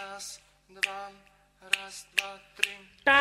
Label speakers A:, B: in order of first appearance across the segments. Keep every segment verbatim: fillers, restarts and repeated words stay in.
A: Раз, два, раз, два, три.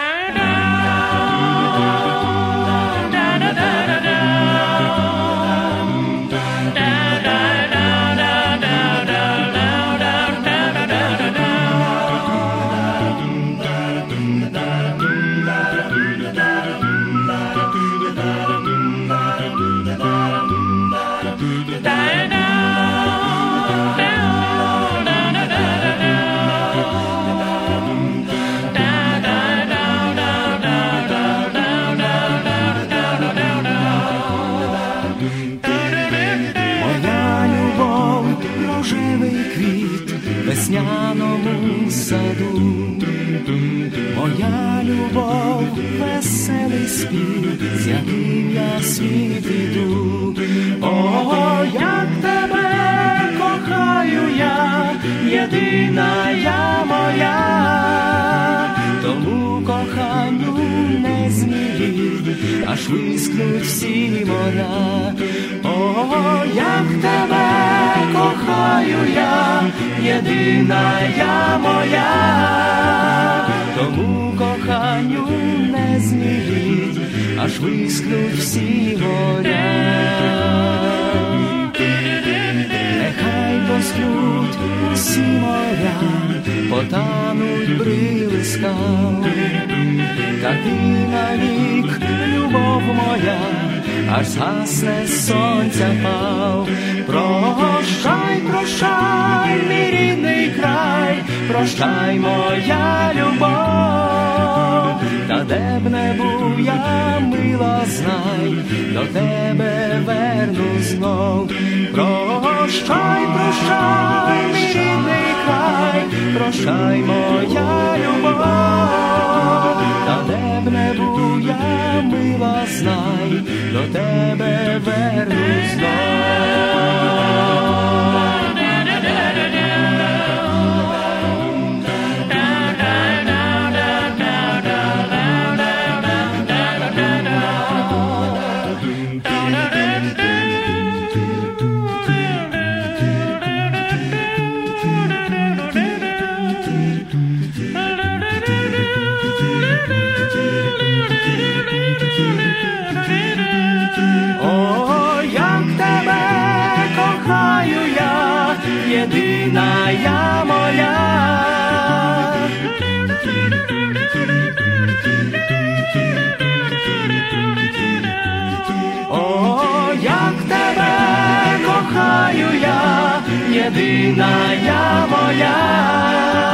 B: Весняному саду, моя любов, веселий спів, з яким я в світ іду. О, як тебе кохаю я, єдина я моя, тому коханню не зміліть, аж вискнуть всі моря. О, як тебе кохаю я, єдина я моя, тому коханню не зміліть, аж вискнуть всі моря. Нехай поскнуть всі моря, потануть брили скал, та ти навік, любов моя, аж згасне сонця пал. Прощай, прощай, мій рідний край, прощай, моя любов, та де б не був я, мила, знай, до тебе верну знов. Прощай, прощай, мій рідний край, прощай, моя любов, та де б не був я, мила, знай, до тебе верну знов. О, як тебе кохаю я, єдина я моя. О, як тебе кохаю я, єдина я моя.